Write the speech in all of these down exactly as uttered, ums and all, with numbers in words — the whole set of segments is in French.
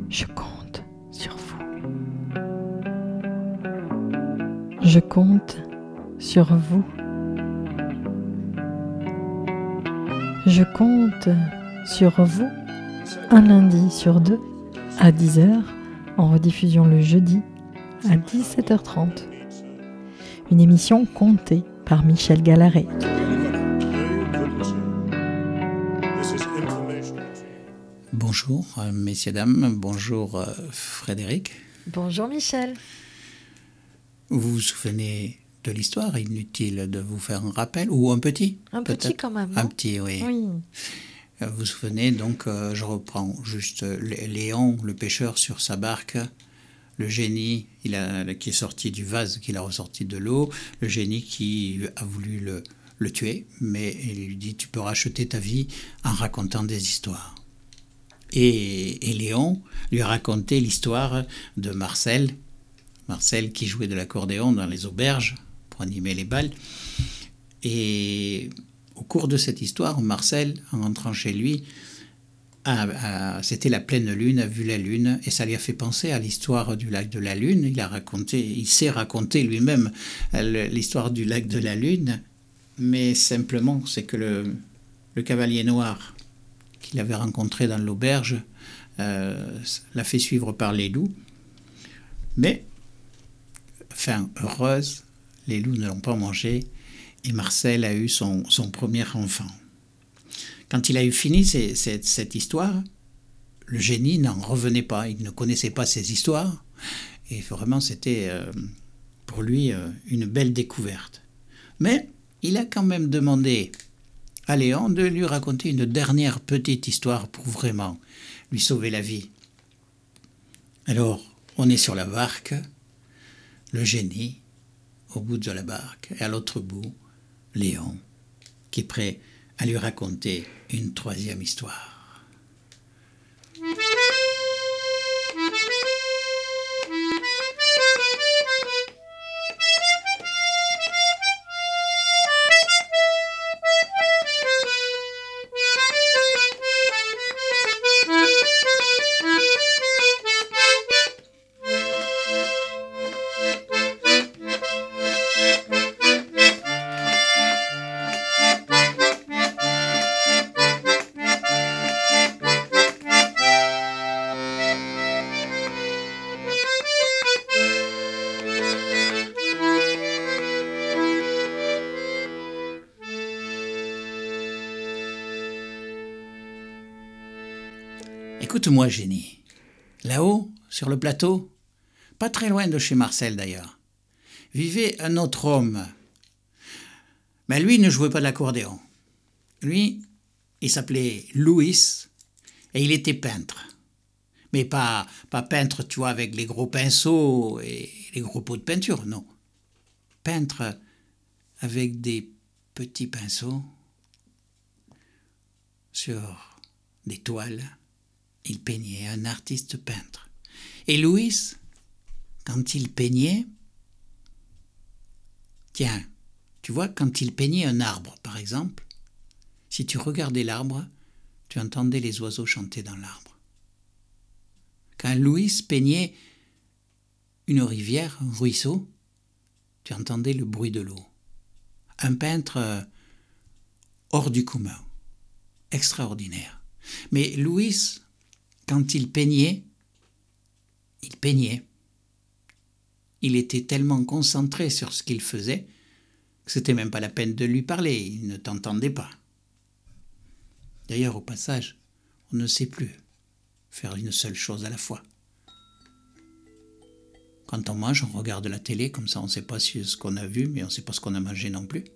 Je compte sur vous. Je compte sur vous. Je compte sur vous un lundi sur deux à dix heures, en rediffusion le jeudi à dix-sept heures trente. Une émission comptée par Michel Gallaret. Bonjour, euh, messieurs, dames. Bonjour, euh, Frédéric. Bonjour Michel. Vous vous souvenez de l'histoire? Inutile de vous faire un rappel, ou un petit? Un peut-être petit quand même, non? Un petit, oui. Oui. Vous vous souvenez, donc, euh, je reprends juste euh, Léon, le pêcheur, sur sa barque. Le génie il a, qui est sorti du vase, qu'il a ressorti de l'eau. Le génie qui a voulu le, le tuer, mais il lui dit « Tu peux racheter ta vie en racontant des histoires ». Et, et Léon lui a raconté l'histoire de Marcel, Marcel qui jouait de l'accordéon dans les auberges pour animer les bals. Et au cours de cette histoire, Marcel, en rentrant chez lui, a, a, c'était la pleine lune, a vu la lune, et ça lui a fait penser à l'histoire du lac de la Lune. Il a raconté, il s'est raconté lui-même l'histoire du lac de la Lune, mais simplement, c'est que le, le cavalier noir qu'il avait rencontré dans l'auberge euh, l'a fait suivre par les loups. Mais, fin heureuse, les loups ne l'ont pas mangé et Marcel a eu son, son premier enfant. Quand il a eu fini ces, ces, cette histoire, le génie n'en revenait pas, il ne connaissait pas ces histoires et vraiment c'était euh, pour lui euh, une belle découverte. Mais il a quand même demandé à Léon de lui raconter une dernière petite histoire pour vraiment lui sauver la vie. Alors, on est sur la barque, le génie au bout de la barque, et à l'autre bout, Léon, qui est prêt à lui raconter une troisième histoire. Écoute-moi, génie. Là-haut, sur le plateau, pas très loin de chez Marcel d'ailleurs, vivait un autre homme. Mais lui ne jouait pas de l'accordéon. Lui, il s'appelait Louis et il était peintre. Mais pas, pas peintre, tu vois, avec les gros pinceaux et les gros pots de peinture, non. Peintre avec des petits pinceaux sur des toiles. Il peignait, un artiste peintre. Et Louis, quand il peignait, tiens, tu vois, quand il peignait un arbre, par exemple, si tu regardais l'arbre, tu entendais les oiseaux chanter dans l'arbre. Quand Louis peignait une rivière, un ruisseau, tu entendais le bruit de l'eau. Un peintre hors du commun, extraordinaire. Mais Louis, quand il peignait, il peignait. Il était tellement concentré sur ce qu'il faisait que c'était même pas la peine de lui parler, il ne t'entendait pas. D'ailleurs, au passage, on ne sait plus faire une seule chose à la fois. Quand on mange, on regarde la télé, comme ça on ne sait pas ce qu'on a vu, mais on ne sait pas ce qu'on a mangé non plus.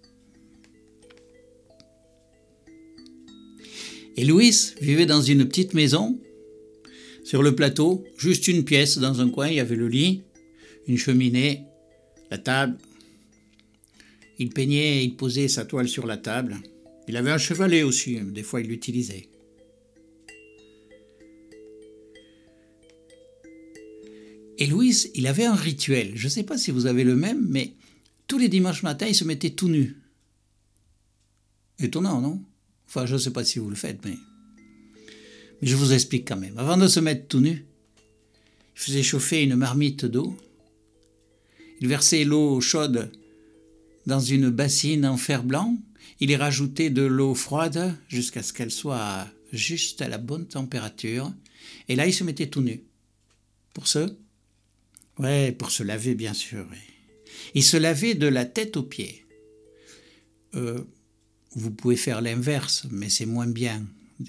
Et Louis vivait dans une petite maison, sur le plateau, juste une pièce, dans un coin, il y avait le lit, une cheminée, la table. Il peignait, il posait sa toile sur la table. Il avait un chevalet aussi, des fois il l'utilisait. Et Louis, il avait un rituel, je ne sais pas si vous avez le même, mais tous les dimanches matins, il se mettait tout nu. Étonnant, non? Enfin, je ne sais pas si vous le faites, mais... Mais je vous explique quand même. Avant de se mettre tout nu, il faisait chauffer une marmite d'eau. Il versait l'eau chaude dans une bassine en fer blanc. Il y rajoutait de l'eau froide jusqu'à ce qu'elle soit juste à la bonne température. Et là, il se mettait tout nu. Pour ce Ouais, pour se laver, bien sûr. Oui. Il se lavait de la tête aux pieds. Euh, vous pouvez faire l'inverse, mais c'est moins bien.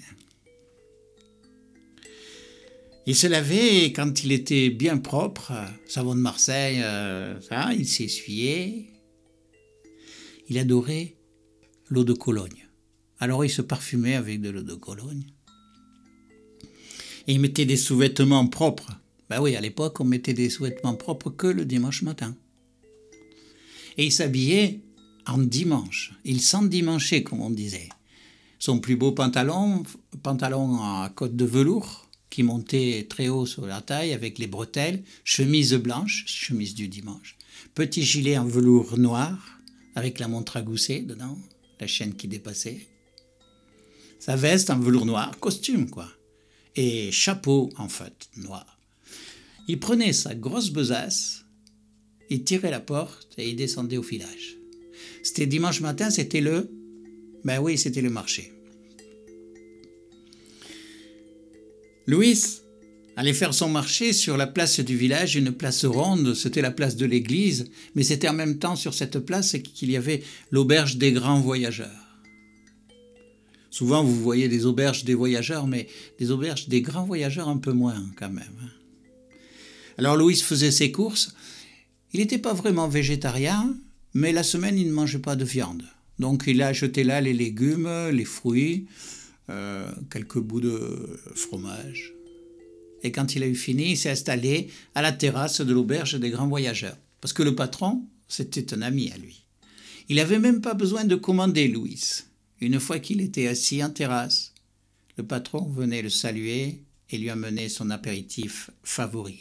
Il se lavait et quand il était bien propre, savon de Marseille, euh, ça, il s'essuyait. Il adorait l'eau de Cologne. Alors il se parfumait avec de l'eau de Cologne. Et il mettait des sous-vêtements propres. Ben oui, à l'époque, on mettait des sous-vêtements propres que le dimanche matin. Et il s'habillait en dimanche. Il s'endimanchait, comme on disait. Son plus beau pantalon, pantalon à côte de velours, qui montait très haut sur la taille avec les bretelles, chemise blanche, chemise du dimanche, petit gilet en velours noir, avec la montre à gousset dedans, la chaîne qui dépassait, sa veste en velours noir, costume quoi, et chapeau en fait, noir. Il prenait sa grosse besace, il tirait la porte et il descendait au village. C'était dimanche matin, c'était le... Ben oui, c'était le marché. Louis allait faire son marché sur la place du village, une place ronde, c'était la place de l'église, mais c'était en même temps sur cette place qu'il y avait l'auberge des grands voyageurs. Souvent vous voyez des auberges des voyageurs, mais des auberges des grands voyageurs un peu moins quand même. Alors Louis faisait ses courses, il n'était pas vraiment végétarien, mais la semaine il ne mangeait pas de viande. Donc il a acheté là les légumes, les fruits, euh, quelques bouts de fromage. Et quand il a eu fini, il s'est installé à la terrasse de l'auberge des grands voyageurs. Parce que le patron, c'était un ami à lui. Il n'avait même pas besoin de commander Louis. Une fois qu'il était assis en terrasse, le patron venait le saluer et lui amener son apéritif favori.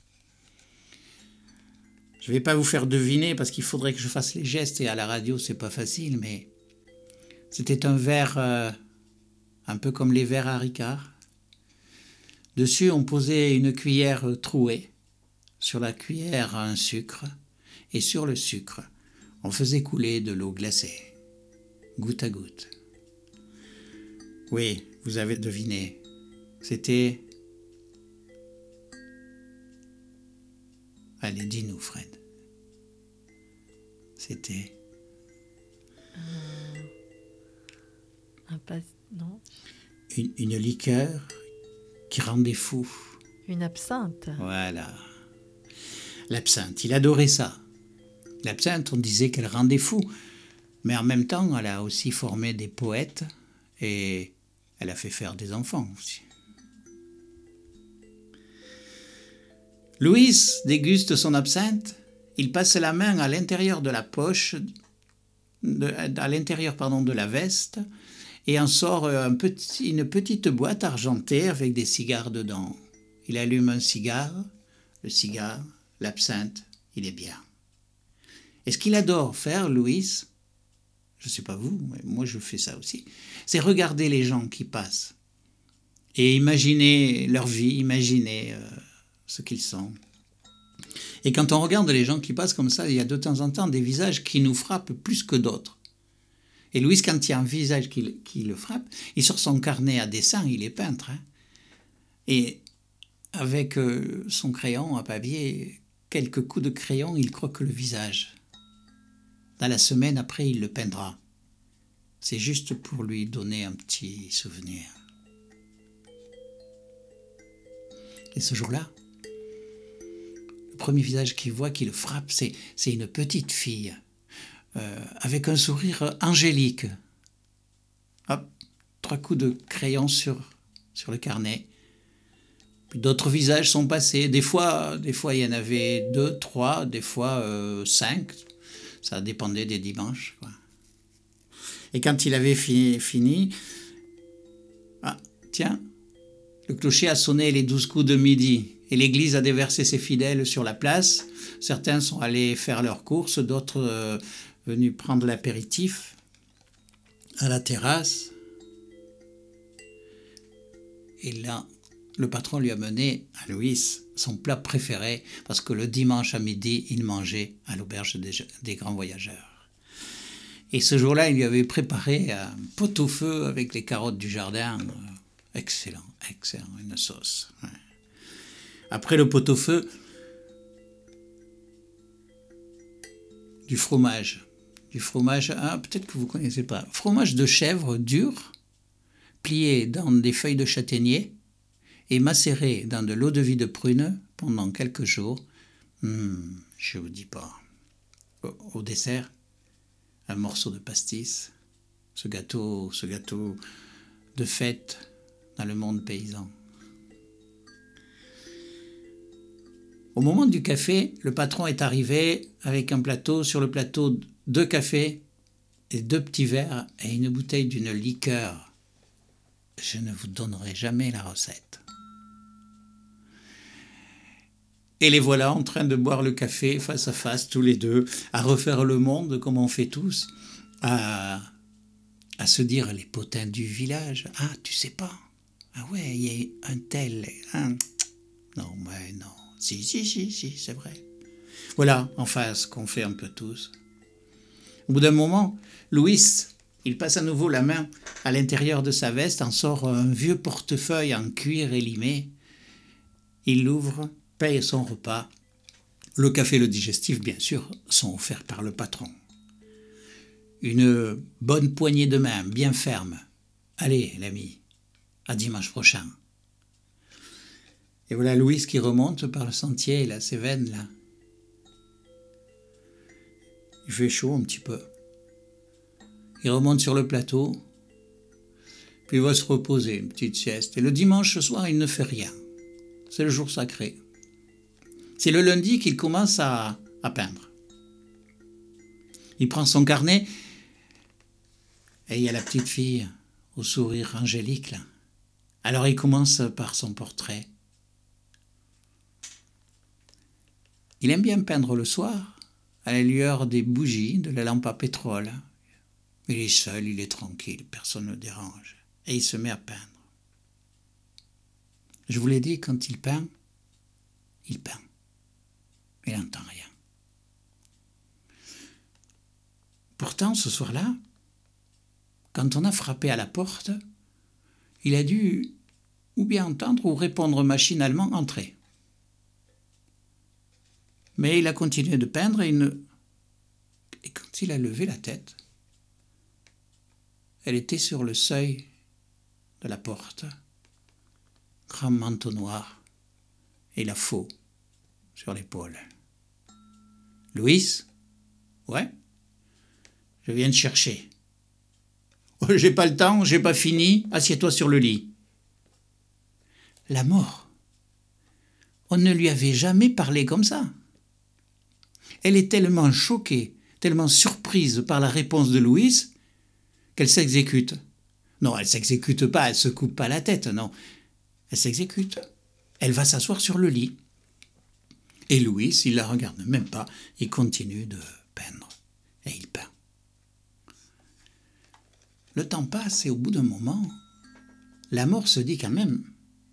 Je ne vais pas vous faire deviner parce qu'il faudrait que je fasse les gestes et à la radio c'est pas facile, mais c'était un verre euh, un peu comme les verres à Ricard. Dessus on posait une cuillère trouée, sur la cuillère un sucre et sur le sucre on faisait couler de l'eau glacée, goutte à goutte. Oui, vous avez deviné, c'était... Allez, dis-nous, Fred. C'était... Euh, un pas... Non. Une, une liqueur qui rendait fou. Une absinthe. Voilà. L'absinthe, il adorait ça. L'absinthe, on disait qu'elle rendait fou. Mais en même temps, elle a aussi formé des poètes et elle a fait faire des enfants aussi. Louis déguste son absinthe, il passe la main à l'intérieur de la poche, de, à l'intérieur pardon, de la veste, et en sort un petit, une petite boîte argentée avec des cigares dedans. Il allume un cigare, le cigare, l'absinthe, il est bien. Et ce qu'il adore faire, Louis, je ne sais pas vous, mais moi je fais ça aussi, c'est regarder les gens qui passent et imaginer leur vie, imaginer... Euh, ce qu'ils sont. Et quand on regarde les gens qui passent comme ça, il y a de temps en temps des visages qui nous frappent plus que d'autres. Et Louis, quand il y a un visage qui, qui le frappe, il sort son carnet à dessin, il est peintre. Hein, et avec euh, son crayon à papier, quelques coups de crayon, il croque le visage. Dans la semaine après, il le peindra. C'est juste pour lui donner un petit souvenir. Et ce jour-là, premier visage qu'il voit, qui le frappe, c'est, c'est une petite fille, euh, avec un sourire angélique. Hop, trois coups de crayon sur, sur le carnet. Puis d'autres visages sont passés. Des fois, des fois, il y en avait deux, trois, des fois euh, cinq. Ça dépendait des dimanches, quoi. Et quand il avait fini, fini ah, tiens, le clocher a sonné les douze coups de midi. Et l'église a déversé ses fidèles sur la place. Certains sont allés faire leurs courses, d'autres euh, venus prendre l'apéritif à la terrasse. Et là, le patron lui a mené à Louis son plat préféré parce que le dimanche à midi, il mangeait à l'auberge des, des grands voyageurs. Et ce jour-là, il lui avait préparé un pot-au-feu avec les carottes du jardin. Excellent, excellent, une sauce. Ouais. Après le pot-au-feu, du fromage. Du fromage, ah, peut-être que vous ne connaissez pas. Fromage de chèvre dur, plié dans des feuilles de châtaignier et macéré dans de l'eau-de-vie de prune pendant quelques jours. Hum, je ne vous dis pas. Au, au dessert, un morceau de pastis. Ce gâteau, ce gâteau de fête dans le monde paysan. Au moment du café, le patron est arrivé avec un plateau. Sur le plateau, deux cafés et deux petits verres et une bouteille d'une liqueur. Je ne vous donnerai jamais la recette. Et les voilà en train de boire le café face à face, tous les deux, à refaire le monde comme on fait tous, à, à se dire les potins du village. Ah, tu sais pas? Ah ouais, il y a un tel... Hein. Non, mais non. Si, si, si, si, c'est vrai. Voilà, enfin, ce qu'on fait un peu tous. Au bout d'un moment, Louis, il passe à nouveau la main à l'intérieur de sa veste, en sort un vieux portefeuille en cuir élimé. Il l'ouvre, paye son repas. Le café et le digestif, bien sûr, sont offerts par le patron. Une bonne poignée de main, bien ferme. Allez, l'ami, à dimanche prochain. Et voilà Louis qui remonte par le sentier, là, ses veines, là. Il fait chaud un petit peu. Il remonte sur le plateau, puis il va se reposer, une petite sieste. Et le dimanche soir, il ne fait rien. C'est le jour sacré. C'est le lundi qu'il commence à, à peindre. Il prend son carnet, et il y a la petite fille au sourire angélique, là. Alors il commence par son portrait. Il aime bien peindre le soir, à la lueur des bougies, de la lampe à pétrole. Il est seul, il est tranquille, personne ne le dérange. Et il se met à peindre. Je vous l'ai dit, quand il peint, il peint. Il n'entend rien. Pourtant, ce soir-là, quand on a frappé à la porte, il a dû ou bien entendre ou répondre machinalement « Entrez ». Mais il a continué de peindre et, il ne... et quand il a levé la tête, elle était sur le seuil de la porte, grand manteau noir et la faux sur l'épaule. « Louis ? Ouais ? Je viens te chercher. Oh, j'ai pas le temps, j'ai pas fini, assieds-toi sur le lit. » La mort. On ne lui avait jamais parlé comme ça. Elle est tellement choquée, tellement surprise par la réponse de Louis, qu'elle s'exécute. Non, elle ne s'exécute pas, elle ne se coupe pas la tête, non. Elle s'exécute. Elle va s'asseoir sur le lit. Et Louis, il ne la regarde même pas, il continue de peindre. Et il peint. Le temps passe et au bout d'un moment, la mort se dit quand même,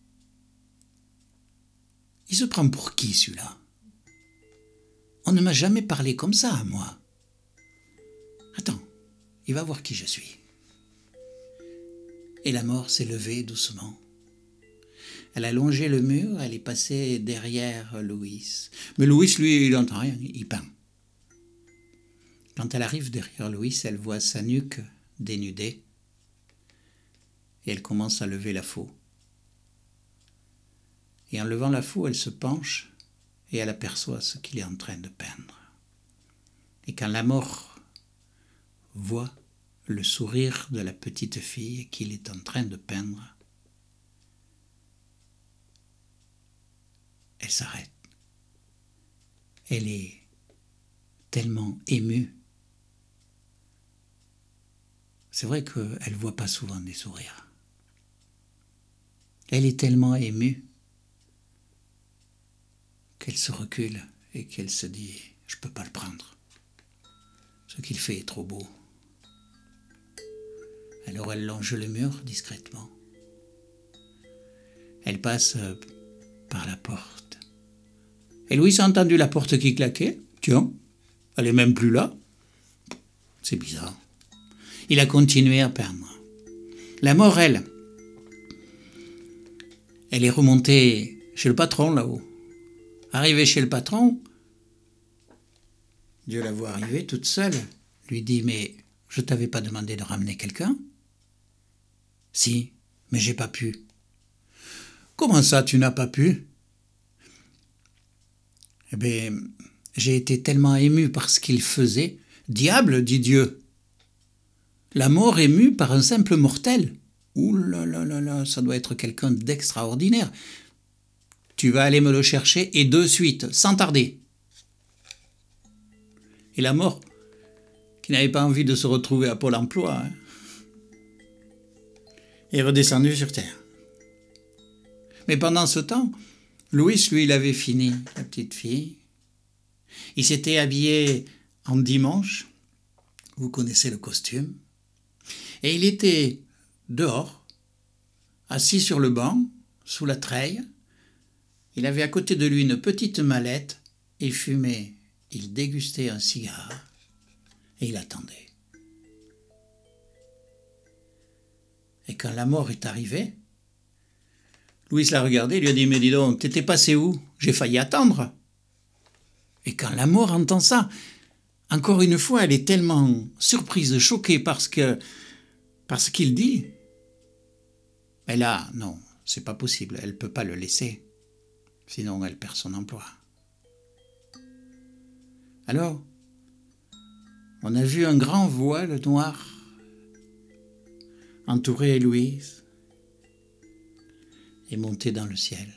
il se prend pour qui celui-là ? On ne m'a jamais parlé comme ça à moi. Attends, il va voir qui je suis. Et la mort s'est levée doucement. Elle a longé le mur, elle est passée derrière Louis. Mais Louis, lui, il n'entend rien, il peint. Quand elle arrive derrière Louis, elle voit sa nuque dénudée et elle commence à lever la faux. Et en levant la faux, elle se penche et elle aperçoit ce qu'il est en train de peindre. Et quand la mort voit le sourire de la petite fille qu'il est en train de peindre, elle s'arrête. Elle est tellement émue. C'est vrai qu'elle ne voit pas souvent des sourires. Elle est tellement émue qu'elle se recule et qu'elle se dit « je ne peux pas le prendre. Ce qu'il fait est trop beau. » Alors elle longe le mur discrètement. elle passe euh, par la porte. Et Louis a entendu la porte qui claquait. Tiens, elle est même plus là. C'est bizarre. Il a continué à peindre. La mort, elle, elle est remontée chez le patron là-haut. Arrivée chez le patron, Dieu la voit arriver toute seule, lui dit « Mais je t'avais pas demandé de ramener quelqu'un ?»« Si, mais j'ai pas pu. »« Comment ça, tu n'as pas pu ?»« Eh bien, j'ai été tellement ému par ce qu'il faisait. »« Diable, dit Dieu, la mort émue par un simple mortel. Ouh là là là là, ça doit être quelqu'un d'extraordinaire. Tu vas aller me le chercher et de suite, sans tarder. » Et la mort, qui n'avait pas envie de se retrouver à Pôle emploi, hein, est redescendue sur terre. Mais pendant ce temps, Louis, lui, il avait fini, la petite fille. Il s'était habillé en dimanche, vous connaissez le costume, et il était dehors, assis sur le banc, sous la treille. Il avait à côté de lui une petite mallette, il fumait. Il dégustait un cigare et il attendait. Et quand la mort est arrivée, Louis l'a regardé et lui a dit « Mais dis donc, t'étais passé où? J'ai failli attendre. » Et quand la mort entend ça, encore une fois, elle est tellement surprise, choquée parce que, parce qu'il dit. Mais là, non, c'est pas possible, elle ne peut pas le laisser, sinon elle perd son emploi. Alors, on a vu un grand voile noir entourer Louise et monter dans le ciel.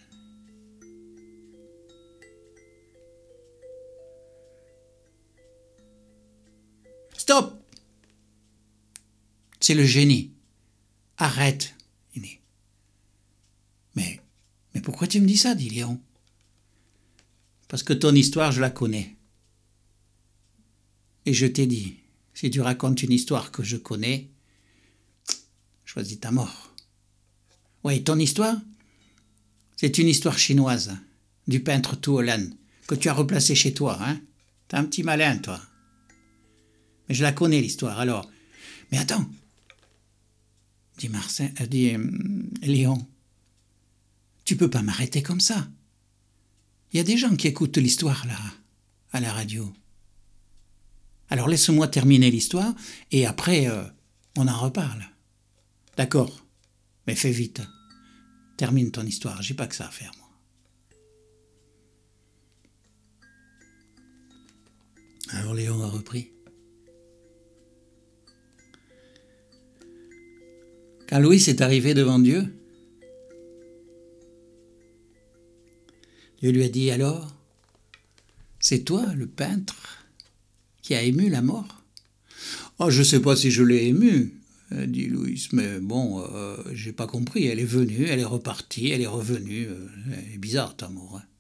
Stop! C'est le génie. Arrête, il dit. Mais, mais pourquoi tu me dis ça, dit Léon? Parce que ton histoire, je la connais. Et je t'ai dit, si tu racontes une histoire que je connais, choisis ta mort. Oui, ton histoire, c'est une histoire chinoise, du peintre Tuolan, que tu as replacé chez toi. Hein? T'es un petit malin, toi. Mais je la connais, l'histoire, alors. Mais attends, dit Marcel, euh, dit euh, Léon, tu peux pas m'arrêter comme ça. Il y a des gens qui écoutent l'histoire, là, à la radio. Alors laisse-moi terminer l'histoire et après, euh, on en reparle. D'accord, mais fais vite. Termine ton histoire, j'ai pas que ça à faire, moi. Alors Léon a repris. Quand Louis est arrivé devant Dieu, Dieu lui a dit, alors, c'est toi, le peintre, qui a ému la mort? Oh, je ne sais pas si je l'ai ému, dit Louis, mais bon, euh, j'ai pas compris. Elle est venue, elle est repartie, elle est revenue. Euh, elle est bizarre, ta mort. Hein.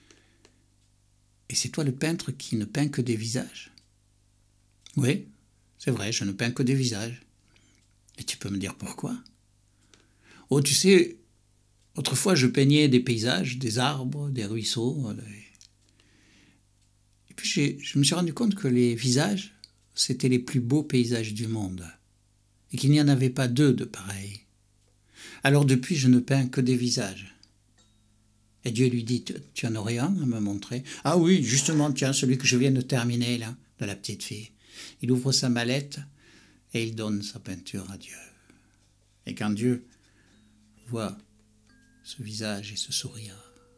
Et c'est toi le peintre qui ne peint que des visages? Oui, c'est vrai, je ne peins que des visages. Et tu peux me dire pourquoi? Oh, tu sais, autrefois je peignais des paysages, des arbres, des ruisseaux. Des... Et puis j'ai, je me suis rendu compte que les visages, c'était les plus beaux paysages du monde. Et qu'il n'y en avait pas deux de pareils. Alors depuis, je ne peins que des visages. Et Dieu lui dit, tu en aurais un à me montrer? Ah oui, justement, tiens, celui que je viens de terminer, là, de la petite fille. Il ouvre sa mallette et il donne sa peinture à Dieu. Et quand Dieu voit ce visage et ce sourire,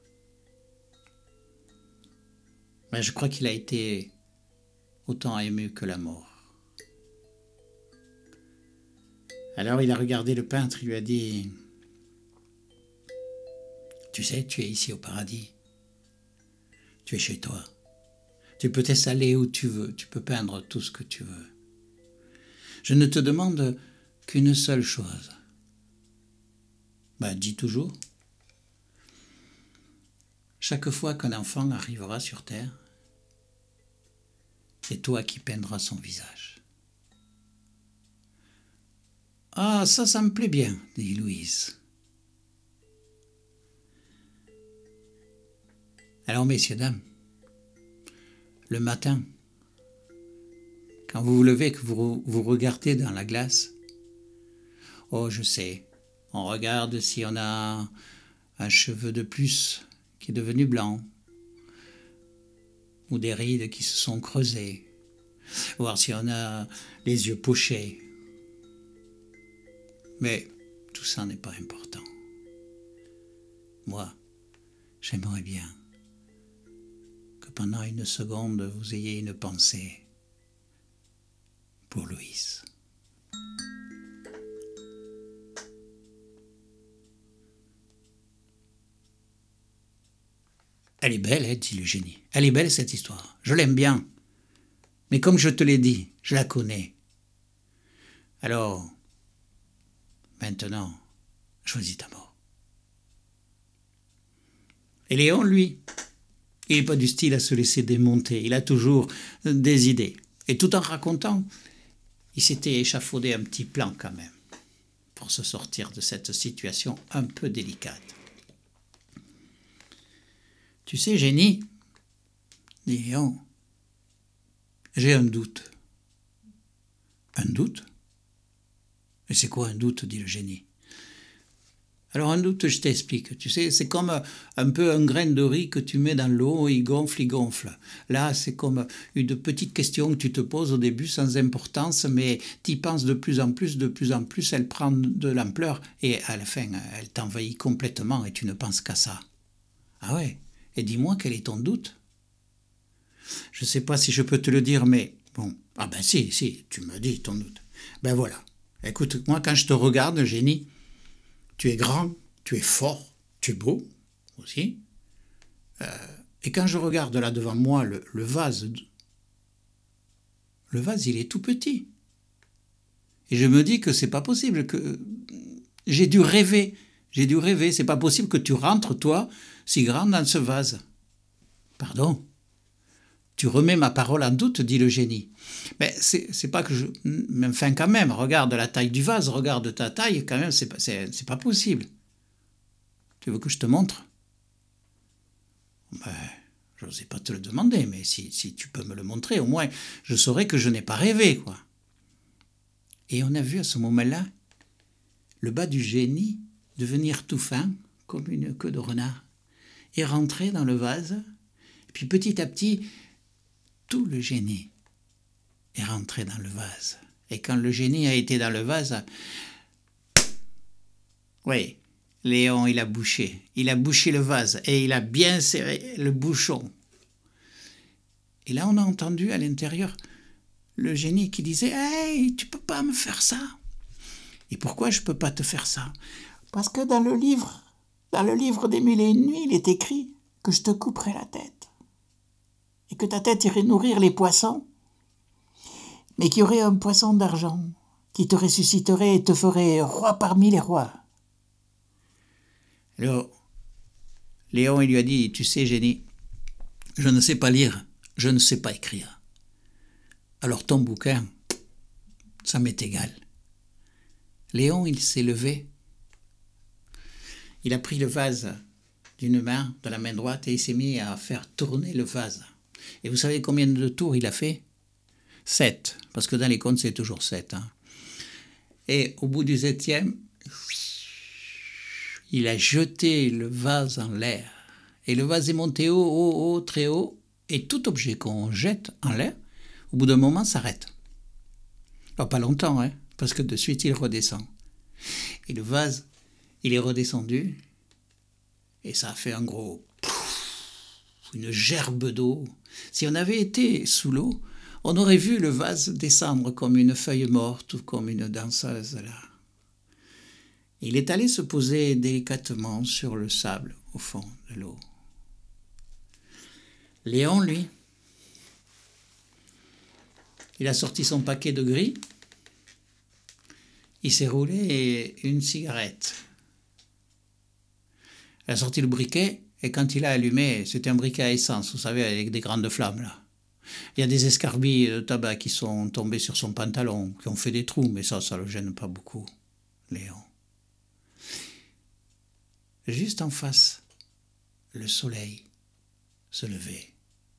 ben je crois qu'il a été autant ému que la mort. Alors il a regardé le peintre, il lui a dit, tu sais, tu es ici au paradis, tu es chez toi, tu peux t'installer où tu veux, tu peux peindre tout ce que tu veux. Je ne te demande qu'une seule chose. Ben, dis toujours. Chaque fois qu'un enfant arrivera sur terre, c'est toi qui peindras son visage. Ah, ça, ça me plaît bien, dit Louise. Alors, messieurs, dames, le matin, quand vous vous levez, que vous vous regardez dans la glace, oh, je sais, on regarde si on a un cheveu de plus qui est devenu blanc, ou des rides qui se sont creusées, voir si on a les yeux pochés. Mais tout ça n'est pas important. Moi, j'aimerais bien que pendant une seconde, vous ayez une pensée pour Louise. Elle est belle, hein, dit le génie. Elle est belle, cette histoire. Je l'aime bien. Mais comme je te l'ai dit, je la connais. Alors, maintenant, choisis ta mort. Et Léon, lui, il n'est pas du style à se laisser démonter. Il a toujours des idées. Et tout en racontant, il s'était échafaudé un petit plan quand même pour se sortir de cette situation un peu délicate. Tu sais, génie, dit Léon, j'ai un doute. Un doute? Et c'est quoi un doute, dit le génie. Alors un doute, je t'explique. Tu sais, c'est comme un peu un grain de riz que tu mets dans l'eau, il gonfle, il gonfle. Là, c'est comme une petite question que tu te poses au début sans importance, mais tu y penses de plus en plus, de plus en plus, elle prend de l'ampleur et à la fin, elle t'envahit complètement et tu ne penses qu'à ça. Ah ouais? Et dis-moi, quel est ton doute? Je ne sais pas si je peux te le dire, mais bon. Ah ben si, si, tu m'as dit ton doute. Ben voilà. Écoute, moi quand je te regarde, génie, tu es grand, tu es fort, tu es beau aussi. Euh, et quand je regarde là devant moi le, le vase, le vase il est tout petit. Et je me dis que c'est pas possible, que j'ai dû rêver. J'ai dû rêver, c'est pas possible que tu rentres, toi, si grand dans ce vase. Pardon? Tu remets ma parole en doute, dit le génie. Mais c'est, c'est pas que je... Mais enfin, quand même, regarde la taille du vase, regarde ta taille, quand même, c'est pas, c'est, c'est pas possible. Tu veux que je te montre? Ben, je n'osais pas te le demander, mais si, si tu peux me le montrer, au moins, je saurais que je n'ai pas rêvé, quoi. Et on a vu à ce moment-là le bas du génie devenir tout fin, comme une queue de renard, et rentrer dans le vase. Et puis petit à petit, tout le génie est rentré dans le vase. Et quand le génie a été dans le vase, oui, Léon, il a bouché. Il a bouché le vase et il a bien serré le bouchon. Et là, on a entendu à l'intérieur le génie qui disait « Hey, tu peux pas me faire ça !» Et pourquoi je peux pas te faire ça? Parce que dans le livre, dans le livre des mille et une nuits, il est écrit que je te couperai la tête. Et que ta tête irait nourrir les poissons, mais qu'il y aurait un poisson d'argent qui te ressusciterait et te ferait roi parmi les rois. Alors, Léon, il lui a dit, tu sais, génie, je ne sais pas lire, je ne sais pas écrire. Alors ton bouquin, ça m'est égal. Léon, il s'est levé. Il a pris le vase d'une main, de la main droite, et il s'est mis à faire tourner le vase. Et vous savez combien de tours il a fait? Sept, parce que dans les contes, c'est toujours sept. Hein. Et au bout du septième, il a jeté le vase en l'air. Et le vase est monté haut, haut, haut, très haut. Et tout objet qu'on jette en l'air, au bout d'un moment, s'arrête. Alors pas longtemps, hein, parce que de suite, il redescend. Et le vase, il est redescendu. Et ça a fait un gros... une gerbe d'eau. Si on avait été sous l'eau, on aurait vu le vase descendre comme une feuille morte ou comme une danseuse là. Il est allé se poser délicatement sur le sable au fond de l'eau. Léon, lui, il a sorti son paquet de gris, il s'est roulé une cigarette. Il a sorti le briquet et quand il a allumé, c'était un briquet à essence, vous savez, avec des grandes flammes là. Il y a des escarbilles de tabac qui sont tombés sur son pantalon, qui ont fait des trous, mais ça, ça ne le gêne pas beaucoup, Léon. Juste en face, le soleil se levait.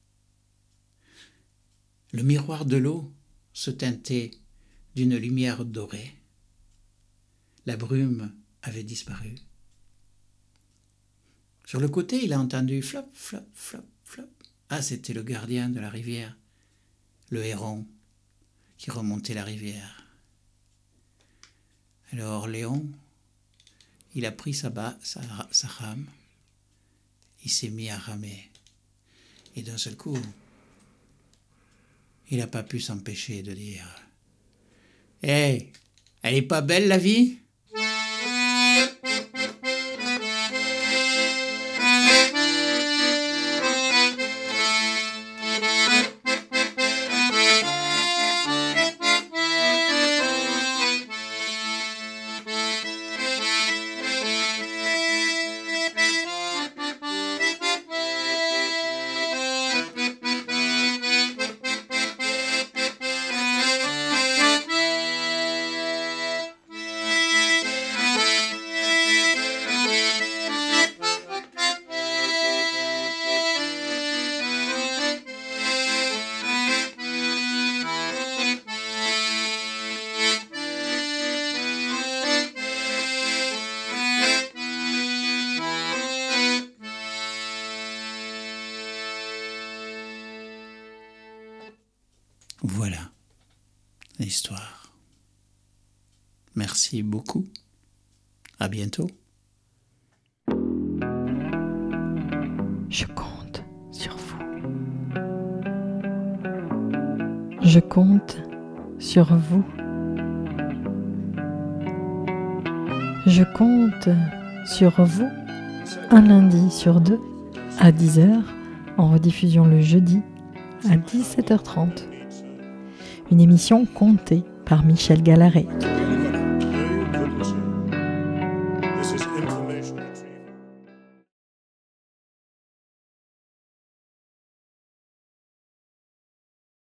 Le miroir de l'eau se teintait d'une lumière dorée. La brume avait disparu. Sur le côté, il a entendu flop, flop, flop, flop. Ah, c'était le gardien de la rivière, le héron qui remontait la rivière. Alors Léon, il a pris sa, ba, sa, sa rame, il s'est mis à ramer. Et d'un seul coup, il n'a pas pu s'empêcher de dire « Hé, elle est pas belle la vie ?» Voilà l'histoire. Merci beaucoup. À bientôt. Je compte sur vous. Je compte sur vous. Je compte sur vous un lundi sur deux à dix heures, en rediffusion le jeudi à dix-sept heures trente. Une émission contée par Michel Gallaret.